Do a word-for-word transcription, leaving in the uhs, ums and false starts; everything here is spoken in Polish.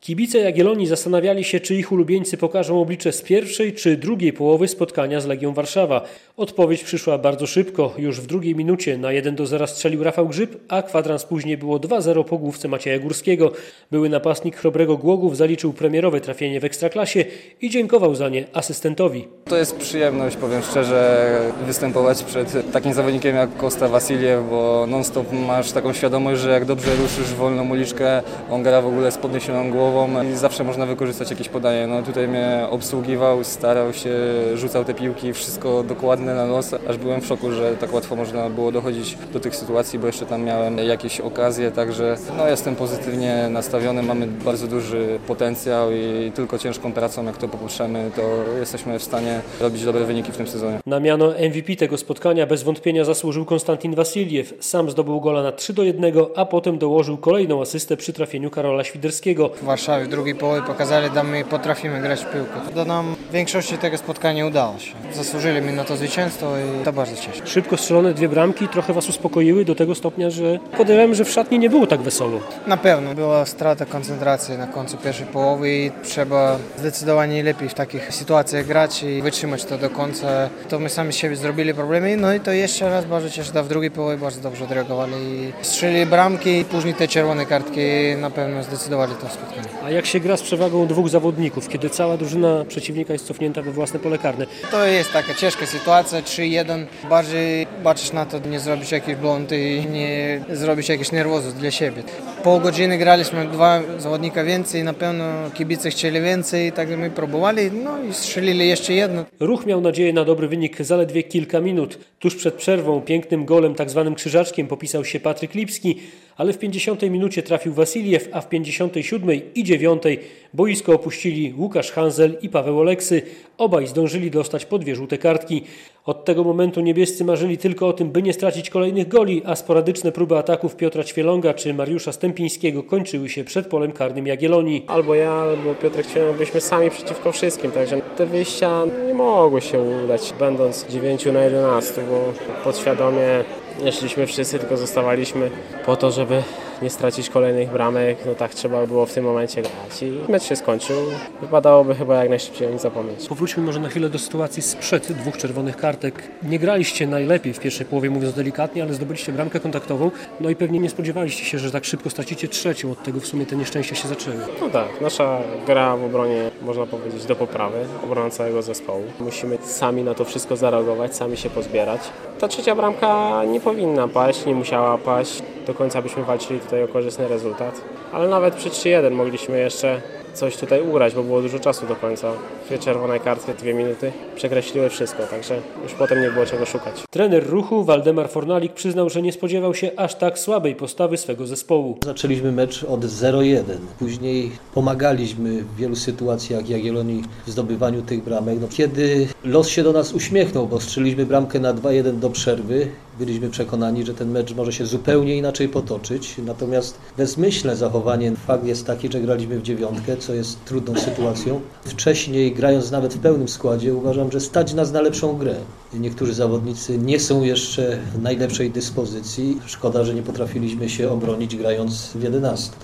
Kibice Jagiellonii zastanawiali się, czy ich ulubieńcy pokażą oblicze z pierwszej czy drugiej połowy spotkania z Legią Warszawa. Odpowiedź przyszła bardzo szybko. Już w drugiej minucie na jeden do zera strzelił Rafał Grzyb, a kwadrans później było dwa zero po główce Macieja Górskiego. Były napastnik Chrobrego Głogów zaliczył premierowe trafienie w Ekstraklasie i dziękował za nie asystentowi. To jest przyjemność, powiem szczerze, występować przed takim zawodnikiem jak Kosta Wasiliew, bo non-stop masz taką świadomość, że jak dobrze ruszysz wolną uliczkę, on gra w ogóle z podniesioną głową i zawsze można wykorzystać jakieś podanie. No tutaj mnie obsługiwał, starał się, rzucał te piłki, wszystko dokładne na nos, aż byłem w szoku, że tak łatwo można było dochodzić do tych sytuacji, bo jeszcze tam miałem jakieś okazje, także no, jestem pozytywnie nastawiony, mamy bardzo duży potencjał i tylko ciężką pracą, jak to popuszczamy, to jesteśmy w stanie robić dobre wyniki w tym sezonie. Na miano M V P tego spotkania bez wątpienia zasłużył Konstantin Wasiliew. Sam zdobył gola na trzy do jednego, a potem dołożył kolejną asystę przy trafieniu Karola Świderskiego. W Warszawie w drugiej połowie pokazali, że my potrafimy grać w piłkę. To nam w większości tego spotkania udało się. Zasłużyli mi na to zwycięstwo i to bardzo cieszy. Szybko strzelone dwie bramki trochę was uspokoiły do tego stopnia, że podejrzewam, że w szatni nie było tak wesoło. Na pewno była strata koncentracji na końcu pierwszej połowy i trzeba zdecydowanie lepiej w takich sytuacjach grać i wytrzymać to do końca. To my sami z siebie zrobili problemy, no i to jeszcze raz bardzo cieszę, że w drugiej połowie bardzo dobrze odreagowali i strzelili bramki i później te czerwone kartki na pewno zdecydowali to spotkanie. A jak się gra z przewagą dwóch zawodników, kiedy cała drużyna przeciwnika jest cofnięta we własne pole karne? To jest taka ciężka sytuacja, trzy jeden. Bardziej patrzysz na to, nie zrobić jakiś błąd i nie zrobić jakichś nerwozów dla siebie. Pół godziny graliśmy, dwa zawodnika więcej, na pewno kibice chcieli więcej, także my próbowali, no i strzelili jeszcze jedno. Ruch miał nadzieję na dobry wynik zaledwie kilka minut. Tuż przed przerwą pięknym golem, tak zwanym krzyżaczkiem, popisał się Patryk Lipski, ale w pięćdziesiątej minucie trafił Wasiliew, a w pięćdziesiątej siódmej i dziewiątej boisko opuścili Łukasz Hanzel i Paweł Oleksy. Obaj zdążyli dostać po dwie żółte kartki. Od tego momentu niebiescy marzyli tylko o tym, by nie stracić kolejnych goli, a sporadyczne próby ataków Piotra Ćwielonga czy Mariusza Stępińskiego kończyły się przed polem karnym Jagiellonii. Albo ja, albo Piotrek Ćwieląg byliśmy sami przeciwko wszystkim, także te wyjścia nie mogły się udać, będąc dziewięciu na jedenastu, bo podświadomie nie szliśmy wszyscy, tylko zostawaliśmy po to, żeby nie stracić kolejnych bramek. No tak trzeba było w tym momencie grać i mecz się skończył. Wypadałoby chyba jak najszybciej o nim zapomnieć. Powróćmy może na chwilę do sytuacji sprzed dwóch czerwonych kartek. Nie graliście najlepiej w pierwszej połowie, mówiąc delikatnie, ale zdobyliście bramkę kontaktową. No i pewnie nie spodziewaliście się, że tak szybko stracicie trzecią. Od tego w sumie te nieszczęścia się zaczęły. No tak, nasza gra w obronie, można powiedzieć, do poprawy. Obrona całego zespołu. Musimy sami na to wszystko zareagować, sami się pozbierać. Ta trzecia bramka nie powinna paść, nie musiała paść. Do końca byśmy walczyli tutaj o korzystny rezultat. Ale nawet przy trzy jeden mogliśmy jeszcze coś tutaj ugrać, bo było dużo czasu do końca. Dwie czerwone kartki, dwie minuty przekreśliły wszystko, także już potem nie było czego szukać. Trener Ruchu Waldemar Fornalik przyznał, że nie spodziewał się aż tak słabej postawy swego zespołu. Zaczęliśmy mecz od zero jeden. Później pomagaliśmy w wielu sytuacjach Jagiellonii w zdobywaniu tych bramek. No, kiedy los się do nas uśmiechnął, bo strzeliliśmy bramkę na dwa jeden do przerwy, byliśmy przekonani, że ten mecz może się zupełnie inaczej potoczyć. Natomiast bezmyślne zachowanie, fakt jest taki, że graliśmy w dziewiątkę, co jest trudną sytuacją. Wcześniej, grając nawet w pełnym składzie, uważam, że stać nas na lepszą grę. Niektórzy zawodnicy nie są jeszcze w najlepszej dyspozycji. Szkoda, że nie potrafiliśmy się obronić grając w jedenastce.